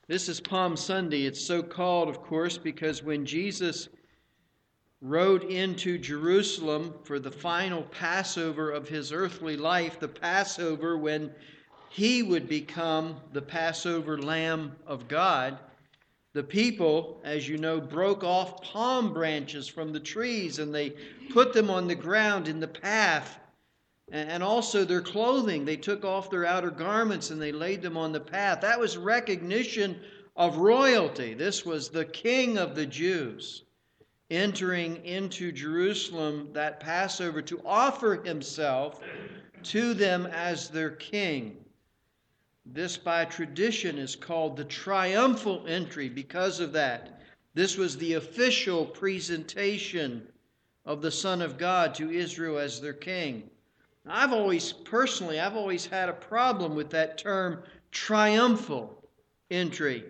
This is Palm Sunday. It's so called, of course, because when Jesus rode into Jerusalem for the final Passover of his earthly life, the Passover when he would become the Passover Lamb of God, the people, as you know, broke off palm branches from the trees and they put them on the ground in the path. And also their clothing. They took off their outer garments and they laid them on the path. That was recognition of royalty. This was the King of the Jews entering into Jerusalem that Passover to offer himself to them as their king. This, by tradition, is called the triumphal entry because of that. This was the official presentation of the Son of God to Israel as their king. I've always had a problem with that term triumphal entry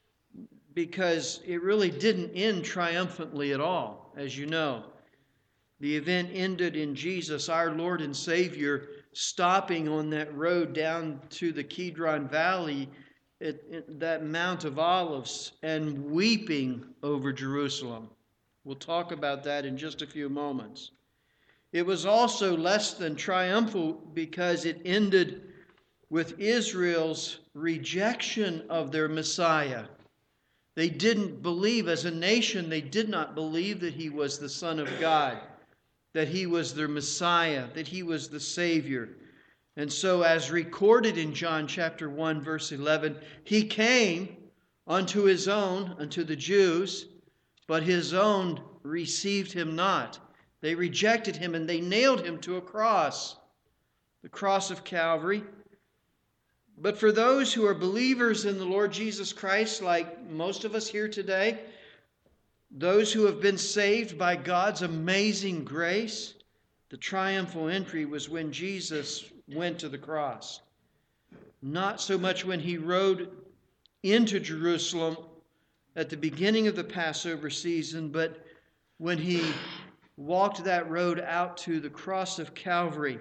because it really didn't end triumphantly at all, as you know. The event ended in Jesus, our Lord and Savior, stopping on that road down to the Kidron Valley at that Mount of Olives and weeping over Jerusalem. We'll talk about that in just a few moments. It was also less than triumphal because it ended with Israel's rejection of their Messiah. They didn't believe, as a nation, they did not believe that he was the Son of God, that he was their Messiah, that he was the Savior. And so, as recorded in John chapter 1, verse 11, he came unto his own, unto the Jews, but his own received him not. They rejected him and they nailed him to a cross, the cross of Calvary. But for those who are believers in the Lord Jesus Christ, like most of us here today, those who have been saved by God's amazing grace, the triumphal entry was when Jesus went to the cross. Not so much when he rode into Jerusalem at the beginning of the Passover season, but when he walked that road out to the cross of Calvary.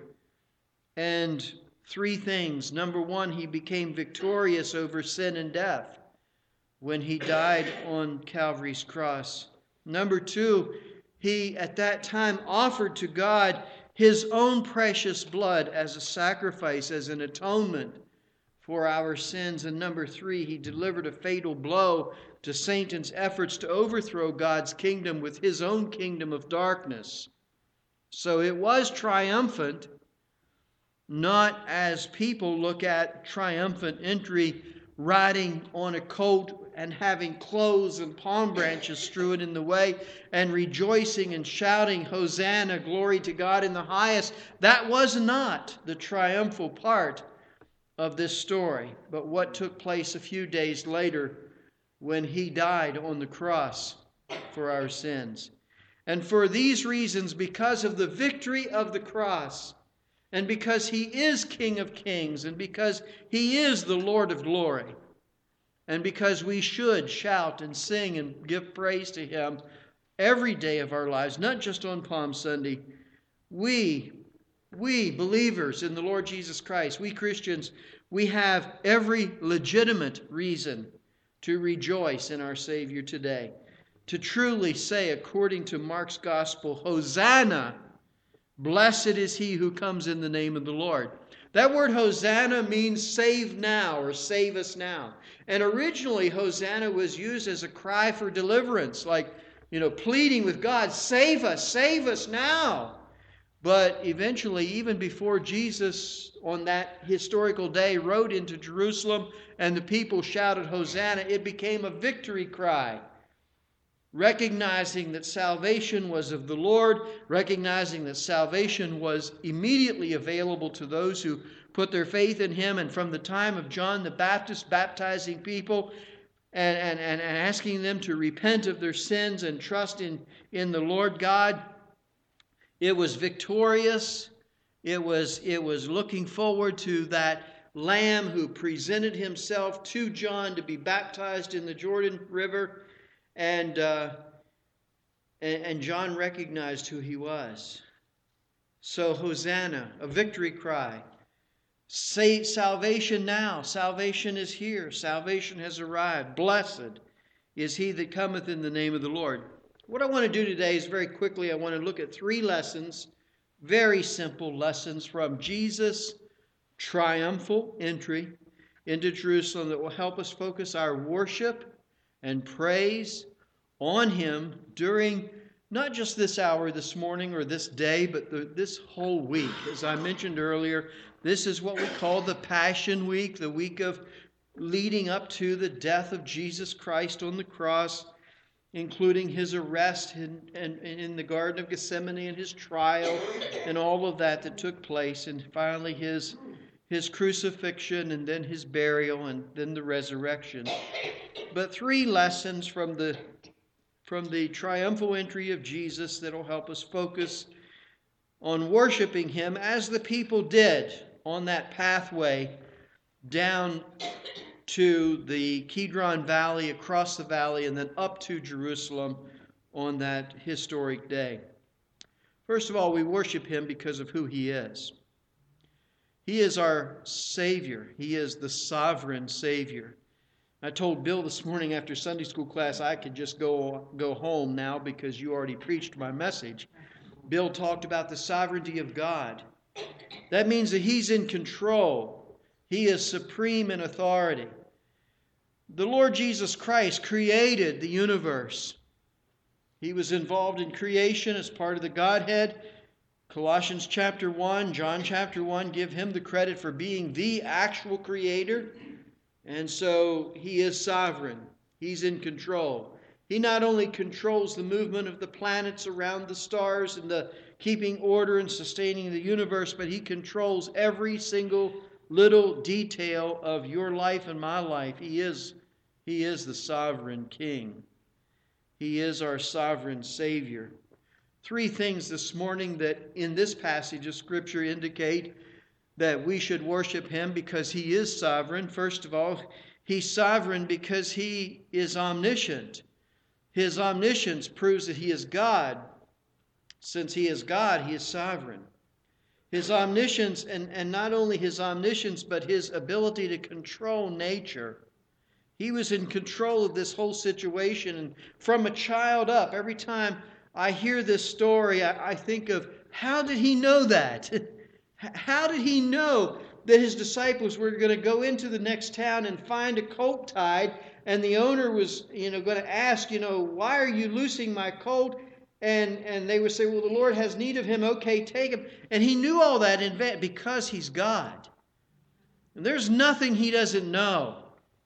And three things. Number one, he became victorious over sin and death when he died on Calvary's cross. Number two, he at that time offered to God his own precious blood as a sacrifice, as an atonement for our sins. And number three, he delivered a fatal blow to Satan's efforts to overthrow God's kingdom with his own kingdom of darkness. So it was triumphant, not as people look at triumphant entry, riding on a colt and having clothes and palm branches strewn in the way and rejoicing and shouting, Hosanna, glory to God in the highest. That was not the triumphal part of this story, but what took place a few days later when he died on the cross for our sins. And for these reasons, because of the victory of the cross, and because he is King of Kings, and because he is the Lord of glory, and because we should shout and sing and give praise to him every day of our lives, not just on Palm Sunday, we believers in the Lord Jesus Christ, we Christians, we have every legitimate reason to rejoice in our Savior today. To truly say, according to Mark's Gospel, Hosanna, blessed is he who comes in the name of the Lord. That word Hosanna means save now or save us now. And originally Hosanna was used as a cry for deliverance, like, pleading with God, save us now. But eventually, even before Jesus on that historical day rode into Jerusalem and the people shouted Hosanna, it became a victory cry. Recognizing that salvation was of the Lord, recognizing that salvation was immediately available to those who put their faith in him. And from the time of John the Baptist baptizing people and asking them to repent of their sins and trust in the Lord God, it was victorious. It was looking forward to that Lamb who presented himself to John to be baptized in the Jordan River. And John recognized who he was. So Hosanna, a victory cry. Say salvation now. Salvation is here. Salvation has arrived. Blessed is he that cometh in the name of the Lord. What I want to do today is very quickly, I want to look at 3 lessons, very simple lessons from Jesus' triumphal entry into Jerusalem that will help us focus our worship and praise on him during not just this hour this morning or this day, but this whole week. As I mentioned earlier, this is what we call the Passion Week, the week of leading up to the death of Jesus Christ on the cross, including his arrest in the Garden of Gethsemane and his trial and all of that took place, and finally his crucifixion and then his burial and then the resurrection. But 3 lessons from the triumphal entry of Jesus that will help us focus on worshiping him as the people did on that pathway down to the Kidron Valley, across the valley, and then up to Jerusalem on that historic day. First of all, we worship him because of who he is. He is our Savior. He is the sovereign Savior. I told Bill this morning after Sunday school class I could just go home now because you already preached my message. Bill talked about the sovereignty of God. That means that he's in control. He is supreme in authority. The Lord Jesus Christ created the universe. He was involved in creation as part of the Godhead. Colossians chapter 1, John chapter 1 give him the credit for being the actual creator. And so he is sovereign. He's in control. He not only controls the movement of the planets around the stars and the keeping order and sustaining the universe, but he controls every single little detail of your life and my life. He is the sovereign King. He is our sovereign Savior. 3 things this morning that in this passage of Scripture indicate that we should worship him because he is sovereign. First of all, he's sovereign because he is omniscient. His omniscience proves that he is God. Since he is God, he is sovereign. His omniscience, and not only his omniscience, but his ability to control nature. He was in control of this whole situation. And from a child up, every time I hear this story, I think of, how did he know that? How did he know that his disciples were going to go into the next town and find a colt tied, and the owner was, going to ask, why are you loosing my colt? And they would say, well, the Lord has need of him. Okay, take him. And he knew all that in advance because he's God. And there's nothing he doesn't know.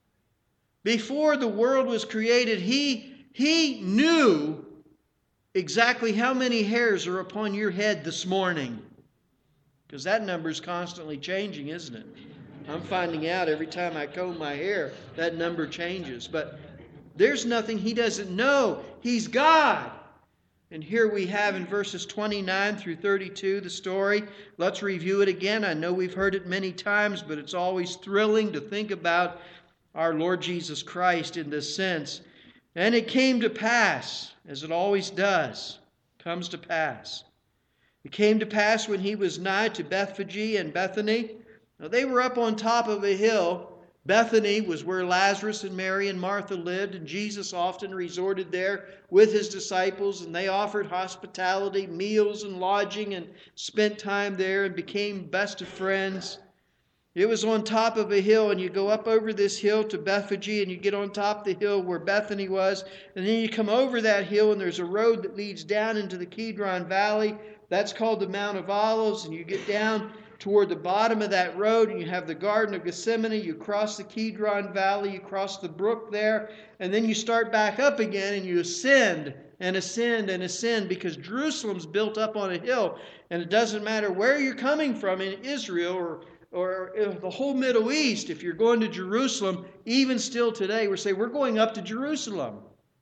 Before the world was created, he knew exactly how many hairs are upon your head this morning. Because that number is constantly changing, isn't it? I'm finding out every time I comb my hair, that number changes. But there's nothing he doesn't know. He's God. And here we have in verses 29 through 32 the story. Let's review it again. I know we've heard it many times, but it's always thrilling to think about our Lord Jesus Christ in this sense. And it came to pass, as it always does, comes to pass. It came to pass when he was nigh to Bethphage and Bethany. Now they were up on top of a hill. Bethany was where Lazarus and Mary and Martha lived, and Jesus often resorted there with his disciples, and they offered hospitality, meals and lodging, and spent time there and became best of friends. It was on top of a hill, and you go up over this hill to Bethphage, and you get on top of the hill where Bethany was, and then you come over that hill, and there's a road that leads down into the Kidron Valley. That's called the Mount of Olives, and you get down toward the bottom of that road, and you have the Garden of Gethsemane. You cross the Kidron Valley, you cross the brook there, and then you start back up again, and you ascend and ascend and ascend, because Jerusalem's built up on a hill, and it doesn't matter where you're coming from in Israel or the whole Middle East. If you're going to Jerusalem, even still today, we're saying we're going up to Jerusalem.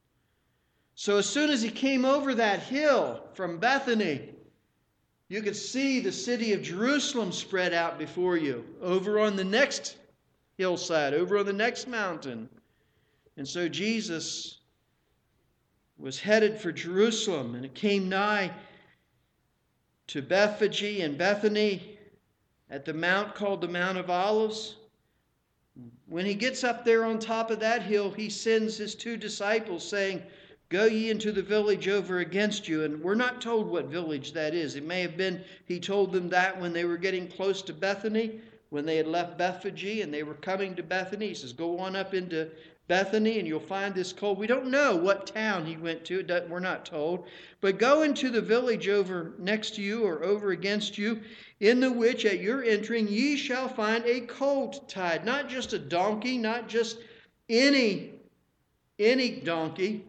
So as soon as he came over that hill from Bethany, you could see the city of Jerusalem spread out before you, over on the next hillside, over on the next mountain. And so Jesus was headed for Jerusalem, and it came nigh to Bethphage and Bethany. at the mount called the Mount of Olives. When he gets up there on top of that hill, he sends his 2 disciples saying, "Go ye into the village over against you." And we're not told what village that is. It may have been he told them that when they were getting close to Bethany, when they had left Bethphage and they were coming to Bethany. He says, "Go on up into Bethany and you'll find this colt." We don't know what town he went to. We're not told. But go into the village over next to you or over against you, in the which at your entering ye shall find a colt tied. Not just a donkey, not just any donkey,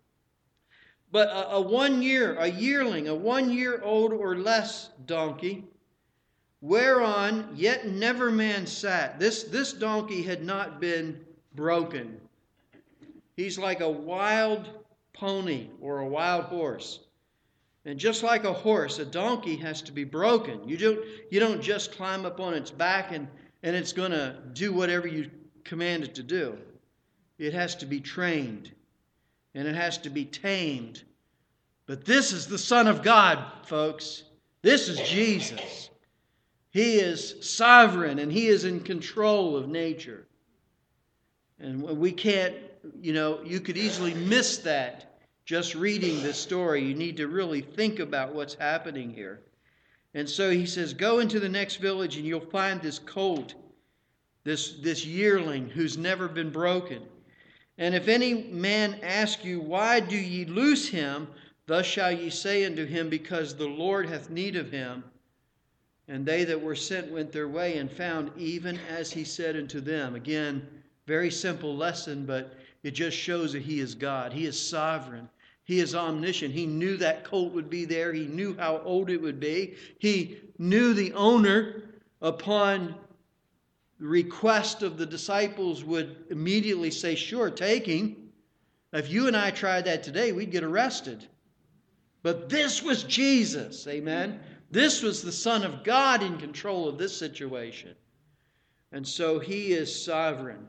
but a yearling, a 1-year-old or less donkey, whereon yet never man sat. This donkey had not been broken. He's like a wild pony or a wild horse. And just like a horse, a donkey has to be broken. You don't just climb up on its back and it's going to do whatever you command it to do. It has to be trained and it has to be tamed. But this is the Son of God, folks. This is Jesus. He is sovereign and he is in control of nature. And we can't, you could easily miss that just reading this story. You need to really think about what's happening here. And so he says, go into the next village and you'll find this colt, this yearling who's never been broken. And if any man ask you, why do ye loose him? Thus shall ye say unto him, because the Lord hath need of him. And they that were sent went their way and found even as he said unto them. Again, very simple lesson, but it just shows that he is God. He is sovereign. He is omniscient. He knew that colt would be there. He knew how old it would be. He knew the owner, upon request of the disciples, would immediately say, sure, take him. If you and I tried that today, we'd get arrested. But this was Jesus, amen? This was the Son of God in control of this situation. And so he is sovereign.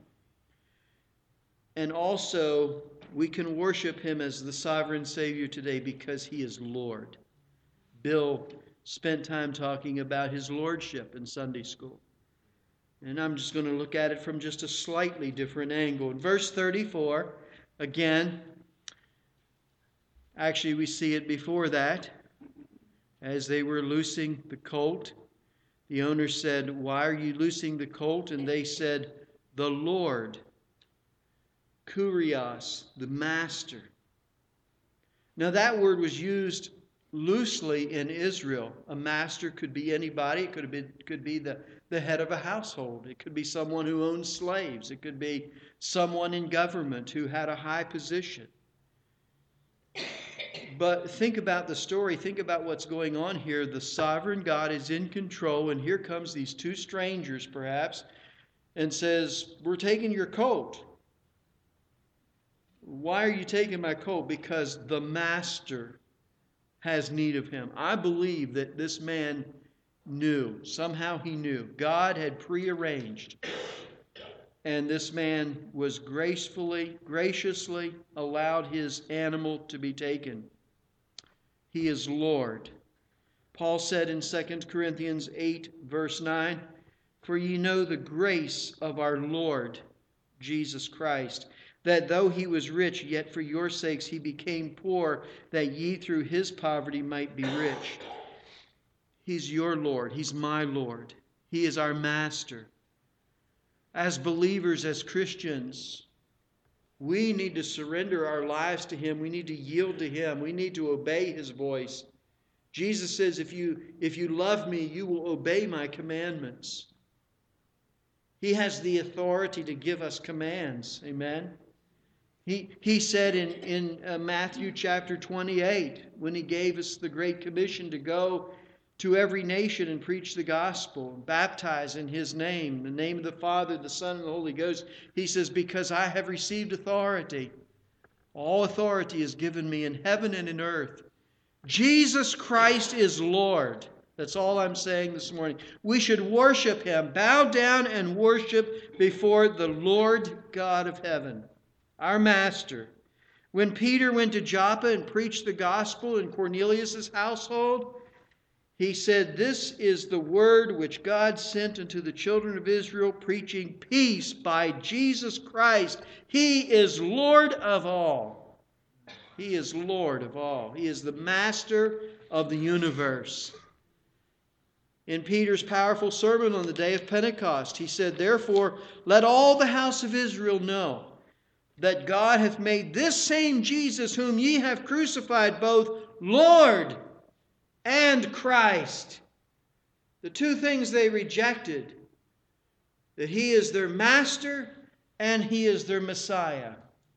And also, we can worship him as the sovereign Savior today because he is Lord. Bill spent time talking about his lordship in Sunday school. And I'm just going to look at it from just a slightly different angle. In verse 34, again, actually we see it before that. As they were loosing the colt, the owner said, why are you loosing the colt? And they said, the Lord, Kurios, the master. Now that word was used loosely in Israel. A master could be anybody. It could be the head of a household. It could be someone who owned slaves. It could be someone in government who had a high position. But think about the story. Think about what's going on here. The sovereign God is in control, and here comes these 2 strangers, perhaps, and says, we're taking your colt. Why are you taking my colt? Because the master has need of him. I believe that this man knew. Somehow he knew. God had prearranged. And this man was graciously allowed his animal to be taken. He is Lord. Paul said in 2 Corinthians 8, verse 9, for ye know the grace of our Lord Jesus Christ, that though he was rich, yet for your sakes he became poor, that ye through his poverty might be rich. He's your Lord. He's my Lord. He is our master. As believers, as Christians, we need to surrender our lives to him. We need to yield to him. We need to obey his voice. Jesus says, if you love me, you will obey my commandments. He has the authority to give us commands. Amen. He said in Matthew chapter 28, when he gave us the Great Commission to go to every nation and preach the gospel, baptize in his name, the name of the Father, the Son, and the Holy Ghost. He says, because I have received authority. All authority is given me in heaven and in earth. Jesus Christ is Lord. That's all I'm saying this morning. We should worship him, bow down and worship before the Lord God of heaven, our Master. When Peter went to Joppa and preached the gospel in Cornelius' household, He said, "This is the word which God sent unto the children of Israel, preaching peace by Jesus Christ. He is Lord of all." He is Lord of all. He is the master of the universe. In Peter's powerful sermon on the day of Pentecost, he said, "Therefore, let all the house of Israel know that God hath made this same Jesus, whom ye have crucified, both Lord and Christ." The two things they rejected, that he is their master and he is their Messiah.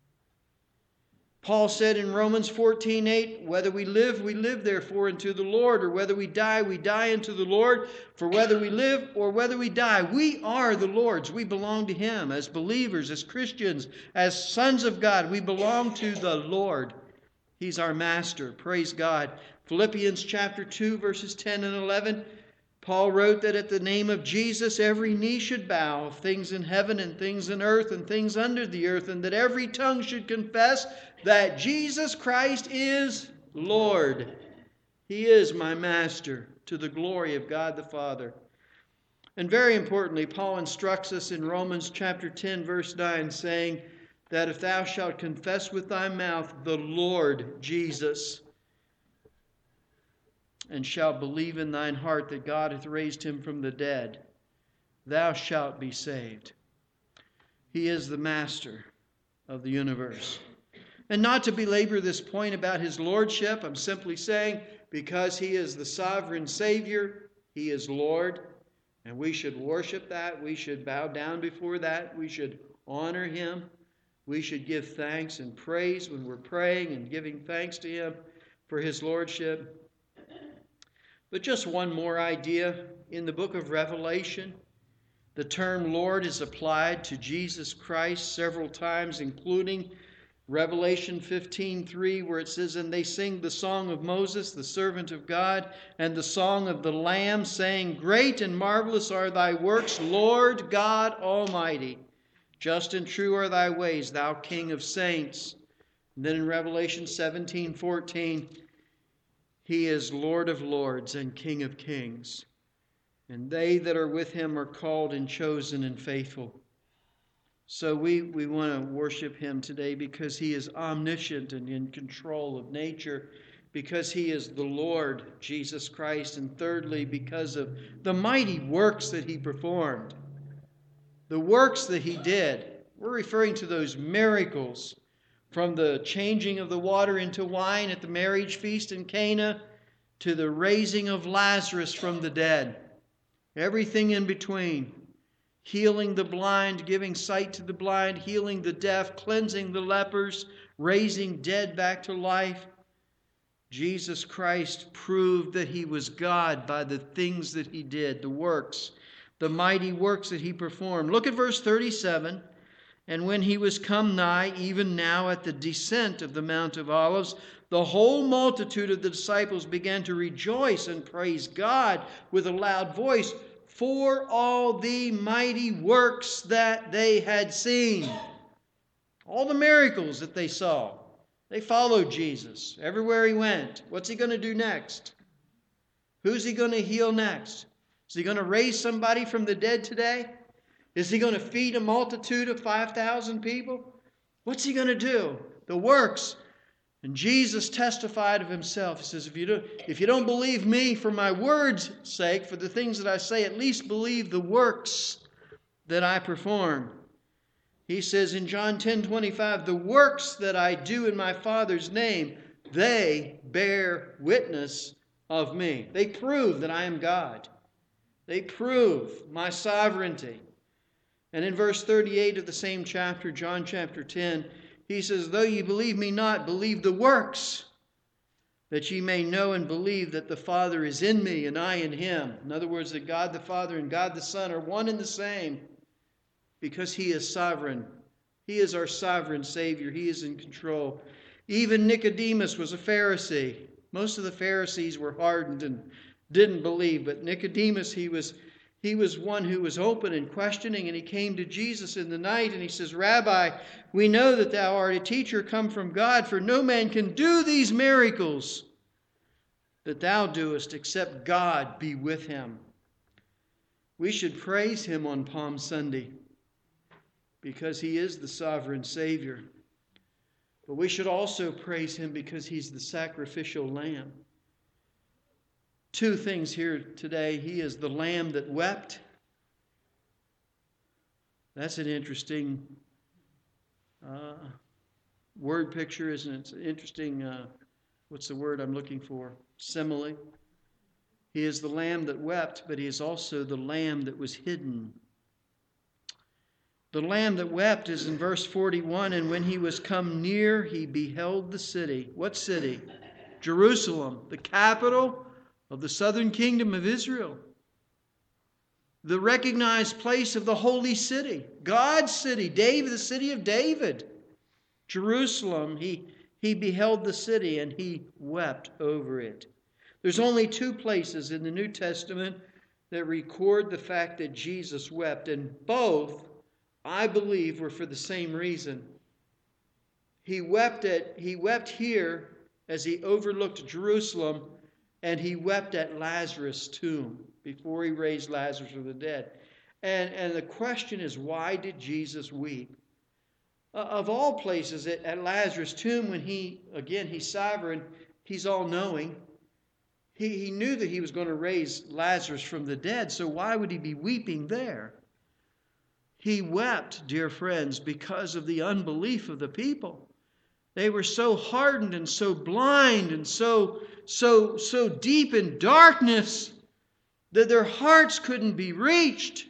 Paul said in Romans 14:8, "Whether we live therefore unto the Lord, or whether we die unto the Lord. For whether we live or whether we die, we are the Lord's." We belong to him as believers, as Christians, as sons of God. We belong to the Lord. He's our master. Praise God. Philippians chapter 2, verses 10 and 11. Paul wrote that at the name of Jesus every knee should bow, of things in heaven and things in earth and things under the earth, and that every tongue should confess that Jesus Christ is Lord. He is my master, to the glory of God the Father. And very importantly, Paul instructs us in Romans chapter 10, verse 9, saying that if thou shalt confess with thy mouth the Lord Jesus, and shalt believe in thine heart that God hath raised him from the dead, thou shalt be saved. He is the master of the universe. And not to belabor this point about his lordship, I'm simply saying because he is the sovereign Savior, he is Lord, and we should worship that. We should bow down before that. We should honor him. We should give thanks and praise when we're praying and giving thanks to him for his lordship. But just one more idea. In the book of Revelation, the term Lord is applied to Jesus Christ several times, including Revelation 15:3, where it says, "And they sing the song of Moses, the servant of God, and the song of the Lamb, saying, Great and marvelous are thy works, Lord God Almighty. Just and true are thy ways, thou King of saints." And then in Revelation 17:14, he is Lord of lords and King of kings. And they that are with him are called and chosen and faithful. So we want to worship him today because he is omniscient and in control of nature, because he is the Lord Jesus Christ, and thirdly, because of the mighty works that he performed. The works that he did. We're referring to those miracles, from the changing of the water into wine at the marriage feast in Cana to the raising of Lazarus from the dead. Everything in between. Healing the blind, giving sight to the blind, healing the deaf, cleansing the lepers, raising dead back to life. Jesus Christ proved that he was God by the things that he did, the works, the mighty works that he performed. Look at verse 37. "And when he was come nigh, even now at the descent of the Mount of Olives, the whole multitude of the disciples began to rejoice and praise God with a loud voice for all the mighty works that they had seen." All the miracles that they saw. They followed Jesus everywhere he went. What's he going to do next? Who's he going to heal next? Is he going to raise somebody from the dead today? Is he going to feed a multitude of 5,000 people? What's he going to do? The works. And Jesus testified of himself. He says, if you don't believe me for my word's sake, for the things that I say, at least believe the works that I perform. He says in John 10:25, "The works that I do in my Father's name, they bear witness of me." They prove that I am God. They prove my sovereignty. And in verse 38 of the same chapter, John chapter 10, he says, "Though ye believe me not, believe the works, that ye may know and believe that the Father is in me and I in him." In other words, that God the Father and God the Son are one and the same, because he is sovereign. He is our sovereign Savior. He is in control. Even Nicodemus was a Pharisee. Most of the Pharisees were hardened and didn't believe, but Nicodemus, he was one who was open and questioning, and he came to Jesus in the night and he says, "Rabbi, we know that thou art a teacher come from God, for no man can do these miracles that thou doest, except God be with him. We should praise him on Palm Sunday because he is the sovereign Savior. But we should also praise him because he's the sacrificial lamb. Two things here today. He is the lamb that wept. That's an interesting word picture, isn't it? It's an interesting, what's the word I'm looking for? Simile. He is the lamb that wept, but he is also the lamb that was hidden. The lamb that wept is in verse 41, and when he was come near, he beheld the city. What city? Jerusalem, the capital of the southern kingdom of Israel. The recognized place of the holy city, God's city, David, the city of David. Jerusalem, he beheld the city and he wept over it. There's only two places in the New Testament that record the fact that Jesus wept, and both, I believe, were for the same reason. He wept here as he overlooked Jerusalem, and he wept at Lazarus' tomb before he raised Lazarus from the dead. And the question is, why did Jesus weep? Of all places, at Lazarus' tomb, when he's sovereign, he's all-knowing. He knew that he was going to raise Lazarus from the dead, so why would he be weeping there? He wept, dear friends, because of the unbelief of the people. They were so hardened and so blind and so deep in darkness that their hearts couldn't be reached.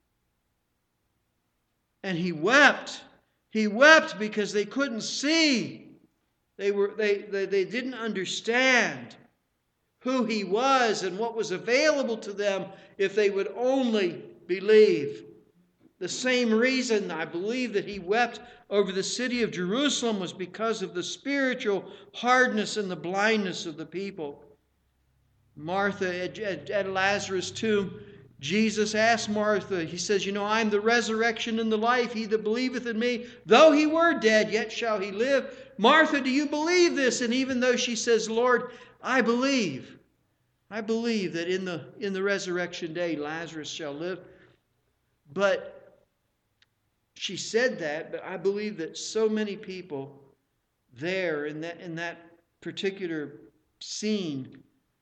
And he wept. He wept because they couldn't see. They didn't understand who he was and what was available to them if they would only believe. The same reason I believe that he wept over the city of Jerusalem was because of the spiritual hardness and the blindness of the people. Martha at Lazarus' tomb, Jesus asked Martha, he says, I'm the resurrection and the life. He that believeth in me, though he were dead, yet shall he live. Martha, do you believe this? And even though she says, Lord, I believe that in the resurrection day, Lazarus shall live. But she said that, but I believe that so many people there in that particular scene,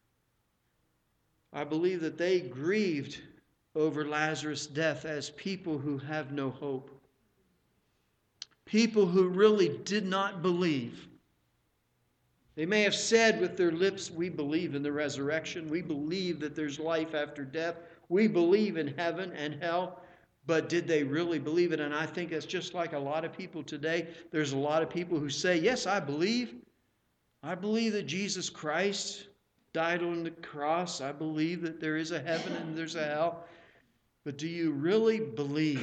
I believe that they grieved over Lazarus' death as people who have no hope. People who really did not believe. They may have said with their lips, we believe in the resurrection. We believe that there's life after death. We believe in heaven and hell. But did they really believe it? And I think it's just like a lot of people today. There's a lot of people who say, yes, I believe. I believe that Jesus Christ died on the cross. I believe that there is a heaven and there's a hell. But do you really believe?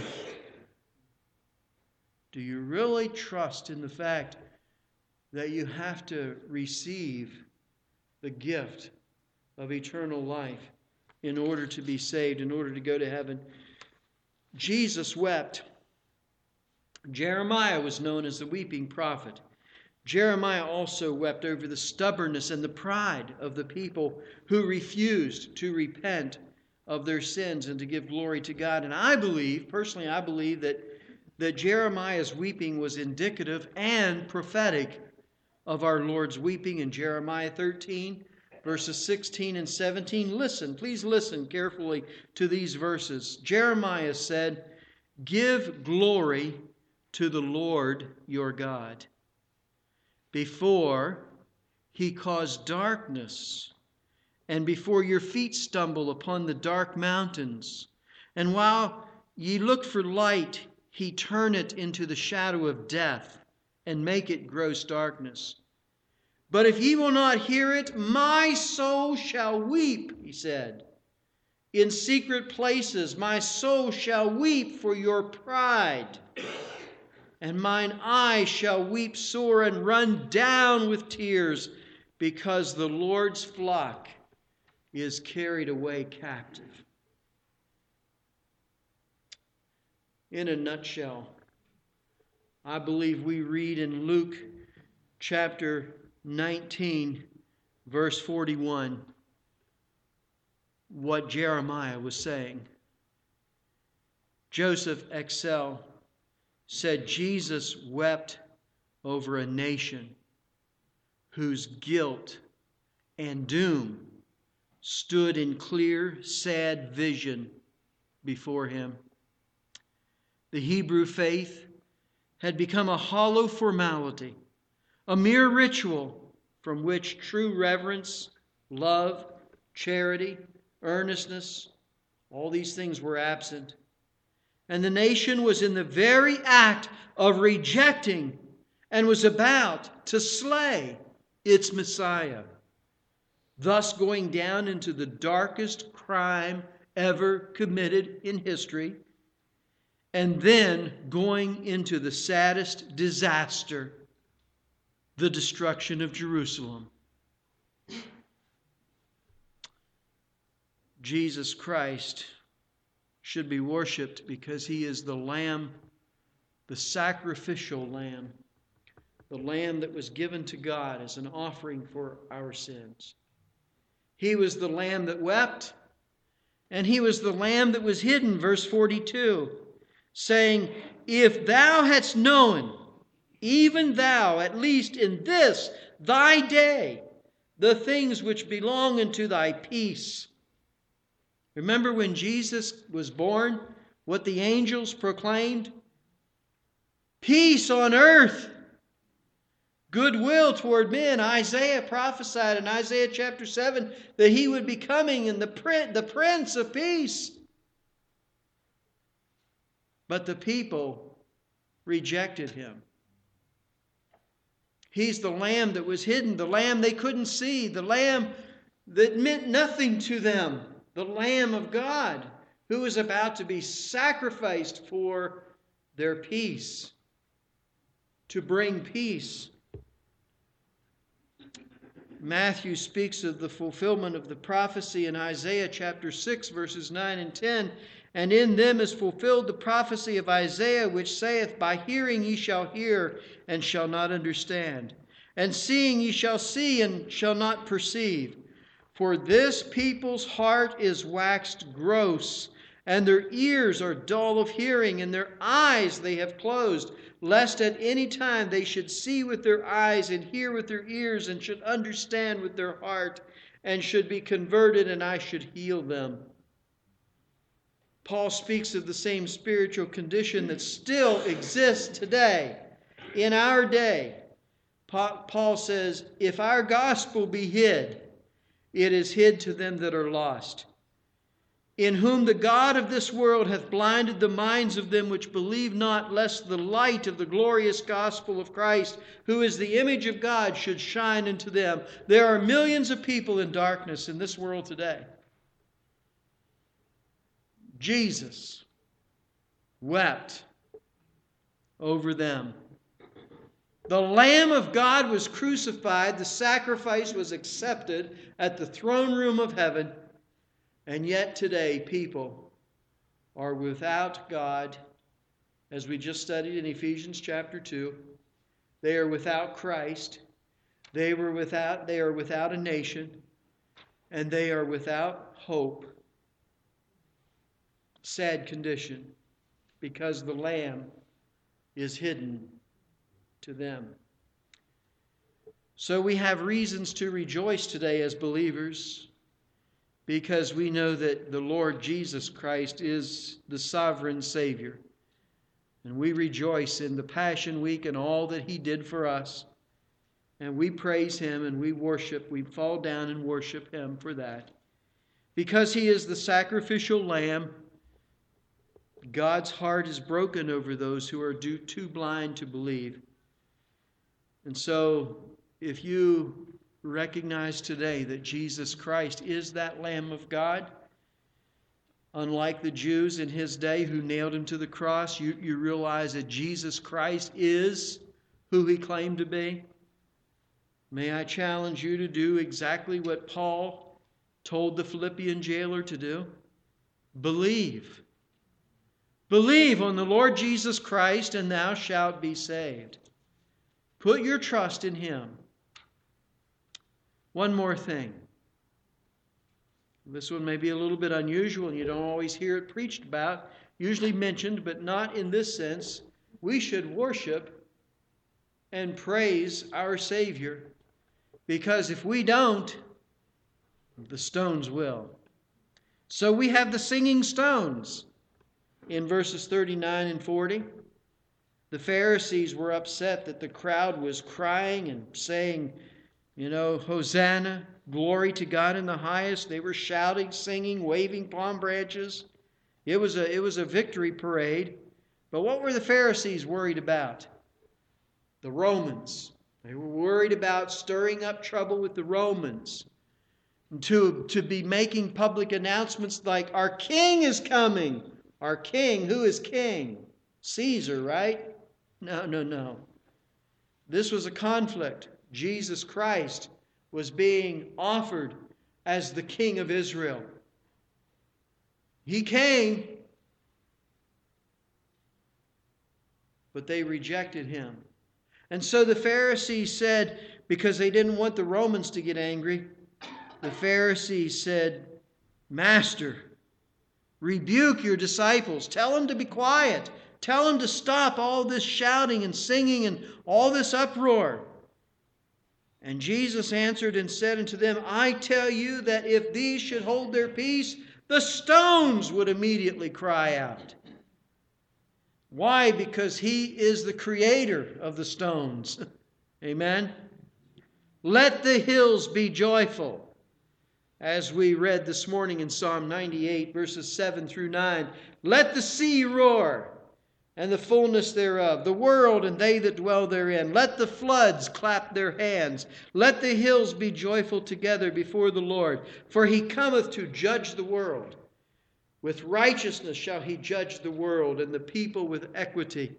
Do you really trust in the fact that you have to receive the gift of eternal life in order to be saved, in order to go to heaven? Jesus wept. Jeremiah was known as the weeping prophet. Jeremiah also wept over the stubbornness and the pride of the people who refused to repent of their sins and to give glory to God. And I believe that Jeremiah's weeping was indicative and prophetic of our Lord's weeping in Jeremiah 13, verses 16 and 17. Please listen carefully to these verses. Jeremiah said, "Give glory to the Lord your God, before he caused darkness, and before your feet stumble upon the dark mountains. And while ye look for light, he turn it into the shadow of death, and make it gross darkness. But if ye will not hear it, my soul shall weep," he said. "In secret places my soul shall weep for your pride. And mine eyes shall weep sore and run down with tears, because the Lord's flock is carried away captive." In a nutshell, I believe we read in Luke chapter 19 verse 41, what Jeremiah was saying. Joseph Excel said Jesus wept over a nation whose guilt and doom stood in clear, sad vision before him. The Hebrew faith had become a hollow formality, a mere ritual from which true reverence, love, charity, earnestness, all these things were absent. And the nation was in the very act of rejecting and was about to slay its Messiah, thus going down into the darkest crime ever committed in history, and then going into the saddest disaster, the destruction of Jerusalem. Jesus Christ should be worshipped because he is the Lamb, the sacrificial Lamb, the Lamb that was given to God as an offering for our sins. He was the Lamb that wept, and he was the Lamb that was hidden, verse 42, saying, "If thou hadst known, even thou, at least in this thy day, the things which belong unto thy peace." Remember when Jesus was born, what the angels proclaimed? Peace on earth, goodwill toward men. Isaiah prophesied in Isaiah chapter 7 that he would be coming and the Prince of Peace. But the people rejected him. He's the Lamb that was hidden, the Lamb they couldn't see, the Lamb that meant nothing to them, the Lamb of God who was about to be sacrificed for their peace, to bring peace. Matthew speaks of the fulfillment of the prophecy in Isaiah chapter 6, verses 9 and 10. "And in them is fulfilled the prophecy of Isaiah, which saith, By hearing ye shall hear, and shall not understand. And seeing ye shall see, and shall not perceive. For this people's heart is waxed gross, and their ears are dull of hearing, and their eyes they have closed, lest at any time they should see with their eyes, and hear with their ears, and should understand with their heart, and should be converted, and I should heal them." Paul speaks of the same spiritual condition that still exists today, in our day. Paul says, "If our gospel be hid, it is hid to them that are lost, in whom the God of this world hath blinded the minds of them which believe not, lest the light of the glorious gospel of Christ, who is the image of God, should shine into them." There are millions of people in darkness in this world today. Jesus wept over them. The Lamb of God was crucified. The sacrifice was accepted at the throne room of heaven. And yet today people are without God, as we just studied in Ephesians chapter 2. They are without Christ. They are without a nation. And they are without hope. Sad condition, because the Lamb is hidden to them. So we have reasons to rejoice today as believers, because we know that the Lord Jesus Christ is the sovereign Savior. And we rejoice in the Passion Week and all that he did for us. And we praise him and we worship. We fall down and worship him for that. Because he is the sacrificial Lamb, God's heart is broken over those who are too blind to believe. And so, if you recognize today that Jesus Christ is that Lamb of God, unlike the Jews in his day who nailed him to the cross, you realize that Jesus Christ is who he claimed to be. May I challenge you to do exactly what Paul told the Philippian jailer to do? Believe. Believe on the Lord Jesus Christ, and thou shalt be saved. Put your trust in him. One more thing. This one may be a little bit unusual and you don't always hear it preached about, usually mentioned, but not in this sense. We should worship and praise our Savior, because if we don't, the stones will. So we have the singing stones in verses 39 and 40. The Pharisees were upset that the crowd was crying and saying, Hosanna, glory to God in the highest. They were shouting, singing, waving palm branches. It was a victory parade. But what were the Pharisees worried about? The Romans. They were worried about stirring up trouble with the Romans. To be making public announcements like, our king is coming. Our king, who is king? Caesar, right? No. This was a conflict. Jesus Christ was being offered as the King of Israel. He came, but they rejected him. And so the Pharisees said, because they didn't want the Romans to get angry, the Pharisees said, Master, rebuke your disciples. Tell them to be quiet. Tell them to stop all this shouting and singing and all this uproar. And Jesus answered and said unto them, I tell you that if these should hold their peace, the stones would immediately cry out. Why? Because he is the creator of the stones. Amen? Let the hills be joyful. As we read this morning in Psalm 98, verses 7 through 9. Let the sea roar, and the fullness thereof, the world and they that dwell therein. Let the floods clap their hands. Let the hills be joyful together before the Lord. For he cometh to judge the world. With righteousness shall he judge the world, and the people with equity.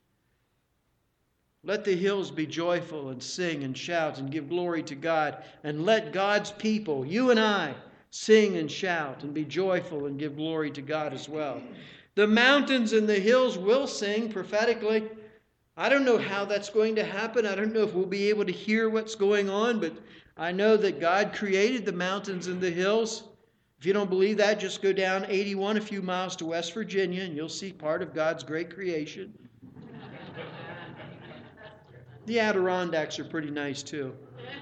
Let the hills be joyful, and sing and shout and give glory to God. And let God's people, you and I, sing and shout and be joyful and give glory to God as well. The mountains and the hills will sing prophetically. I don't know how that's going to happen. I don't know if we'll be able to hear what's going on, but I know that God created the mountains and the hills. If you don't believe that, just go down 81 a few miles to West Virginia and you'll see part of God's great creation. The Adirondacks are pretty nice too.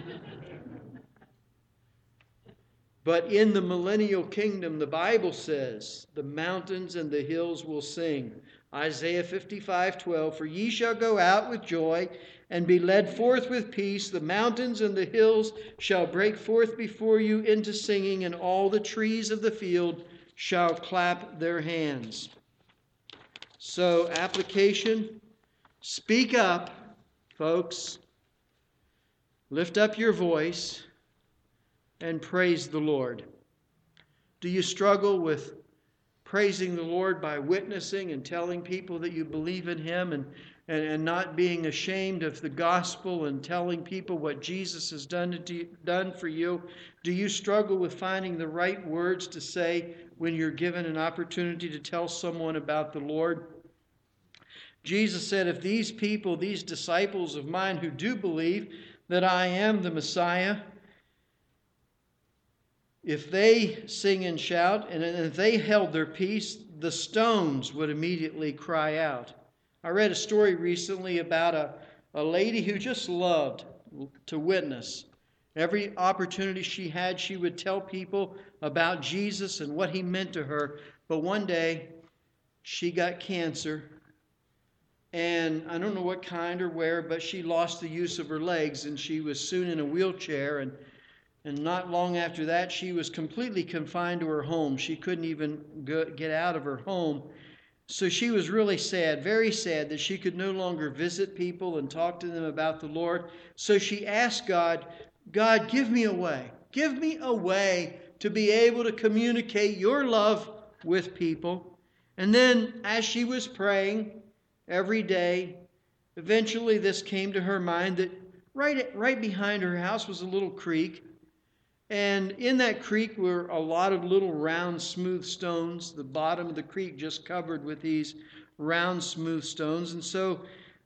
But in the millennial kingdom, the Bible says, the mountains and the hills will sing. Isaiah 55:12, for ye shall go out with joy and be led forth with peace. The mountains and the hills shall break forth before you into singing, and all the trees of the field shall clap their hands. So, application, speak up, folks. Lift up your voice and praise the Lord. Do you struggle with praising the Lord by witnessing and telling people that you believe in Him and not being ashamed of the gospel and telling people what Jesus has done for you? Do you struggle with finding the right words to say when you're given an opportunity to tell someone about the Lord? Jesus said, if these people, these disciples of mine who do believe that I am the Messiah, if they sing and shout, and if they held their peace, the stones would immediately cry out. I read a story recently about a lady who just loved to witness. Every opportunity she had, she would tell people about Jesus and what He meant to her. But one day, she got cancer. And I don't know what kind or where, but she lost the use of her legs, and she was soon in a wheelchair. And not long after that, she was completely confined to her home. She couldn't even get out of her home. So she was really sad, very sad, that she could no longer visit people and talk to them about the Lord. So she asked God, God, give me a way. Give me a way to be able to communicate your love with people. And then as she was praying every day, eventually this came to her mind that right behind her house was a little creek. And in that creek were a lot of little round, smooth stones. The bottom of the creek just covered with these round, smooth stones. And so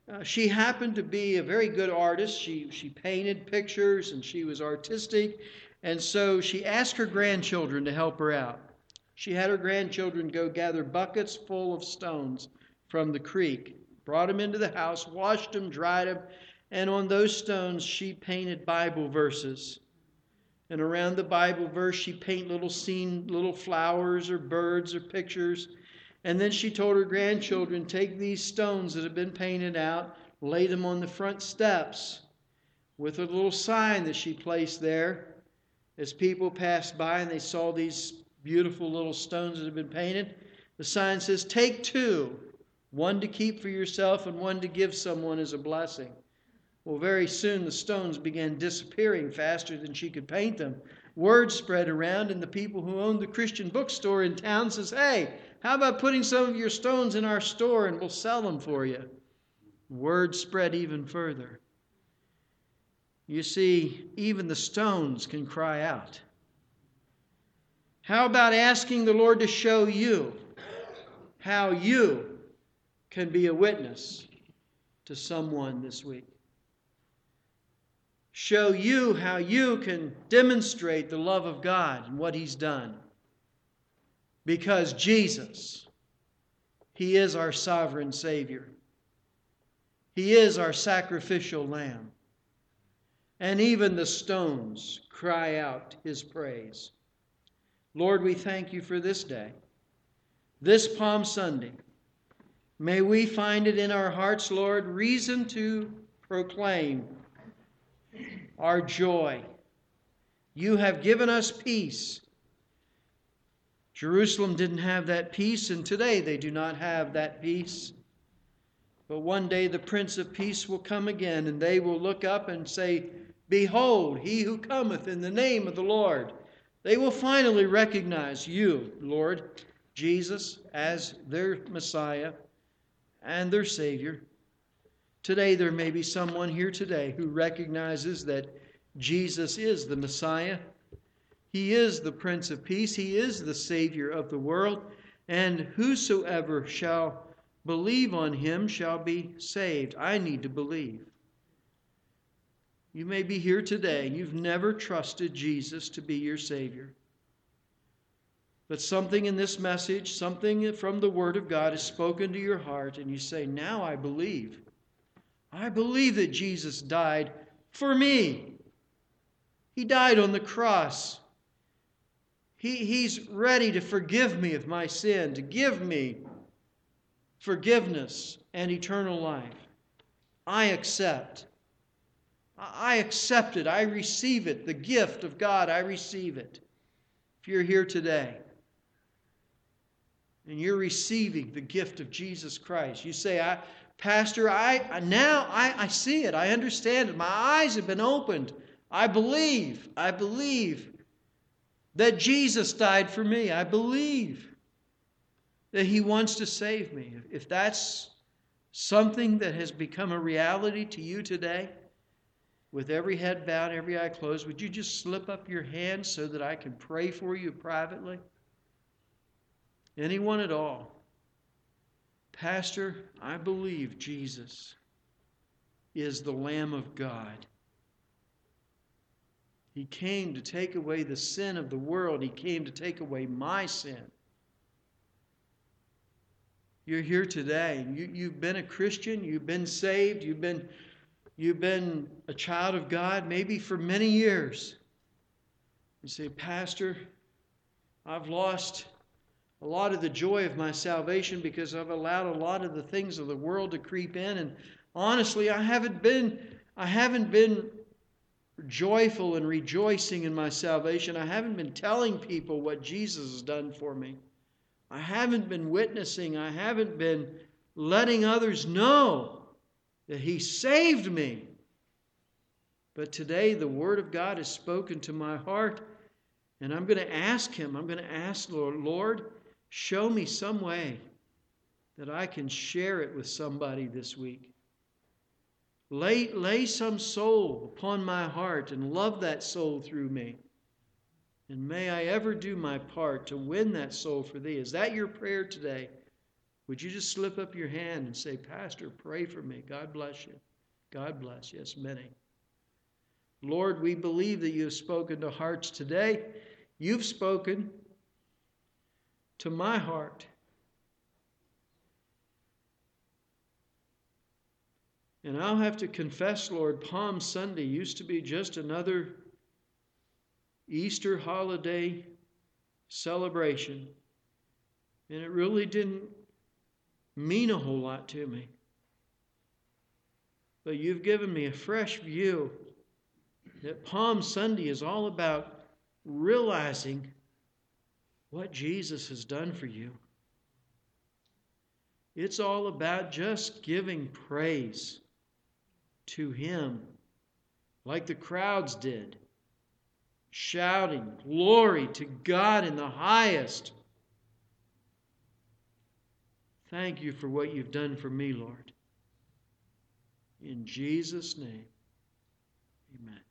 She happened to be a very good artist. She painted pictures and she was artistic. And so she asked her grandchildren to help her out. She had her grandchildren go gather buckets full of stones from the creek, brought them into the house, washed them, dried them, and on those stones she painted Bible verses. And around the Bible verse she painted little flowers or birds or pictures. And then she told her grandchildren, take these stones that have been painted out, lay them on the front steps with a little sign that she placed there. As people passed by and they saw these beautiful little stones that have been painted, the sign says, take two, one to keep for yourself and one to give someone as a blessing. Well, very soon the stones began disappearing faster than she could paint them. Word spread around, and the people who owned the Christian bookstore in town says, hey, how about putting some of your stones in our store and we'll sell them for you? Word spread even further. You see, even the stones can cry out. How about asking the Lord to show you how you can be a witness to someone this week? Show you how you can demonstrate the love of God and what He's done. Because Jesus, He is our sovereign Savior. He is our sacrificial lamb. And even the stones cry out His praise. Lord, we thank You for this day, this Palm Sunday. May we find it in our hearts, Lord, reason to proclaim our joy. You have given us peace. Jerusalem didn't have that peace, and today they do not have that peace. But one day the Prince of Peace will come again, and they will look up and say, behold, He who cometh in the name of the Lord. They will finally recognize You, Lord Jesus, as their Messiah and their Savior. Today there may be someone here today who recognizes that Jesus is the Messiah. He is the Prince of Peace. He is the Savior of the world. And whosoever shall believe on Him shall be saved. I need to believe. You may be here today and you've never trusted Jesus to be your Savior. But something in this message, something from the Word of God is spoken to your heart, and you say, now I believe. I believe that Jesus died for me. He died on the cross. He's ready to forgive me of my sin, to give me forgiveness and eternal life. I accept. I accept it. I receive it. The gift of God, I receive it. If you're here today and you're receiving the gift of Jesus Christ, you say, Pastor, I see it. I understand it. My eyes have been opened. I believe that Jesus died for me. I believe that He wants to save me. If that's something that has become a reality to you today, with every head bowed, every eye closed, would you just slip up your hand so that I can pray for you privately? Anyone at all? Pastor, I believe Jesus is the Lamb of God. He came to take away the sin of the world. He came to take away my sin. You're here today. You've been a Christian. You've been saved. You've been a child of God maybe for many years. You say, Pastor, I've lost a lot of the joy of my salvation because I've allowed a lot of the things of the world to creep in. And honestly, I haven't been joyful and rejoicing in my salvation. I haven't been telling people what Jesus has done for me. I haven't been witnessing. I haven't been letting others know that He saved me. But today the Word of God has spoken to my heart, and I'm going to ask Him. I'm going to ask, Lord, show me some way that I can share it with somebody this week. Lay some soul upon my heart and love that soul through me. And may I ever do my part to win that soul for Thee. Is that your prayer today? Would you just slip up your hand and say, Pastor, pray for me. God bless you. God bless. Yes, many. Lord, we believe that you have spoken to hearts today. You've spoken to my heart. And I'll have to confess, Lord, Palm Sunday used to be just another Easter holiday celebration. And it really didn't mean a whole lot to me. But you've given me a fresh view that Palm Sunday is all about realizing what Jesus has done for you. It's all about just giving praise to Him, like the crowds did, shouting, "Glory to God in the highest." Thank you for what you've done for me, Lord. In Jesus' name, amen.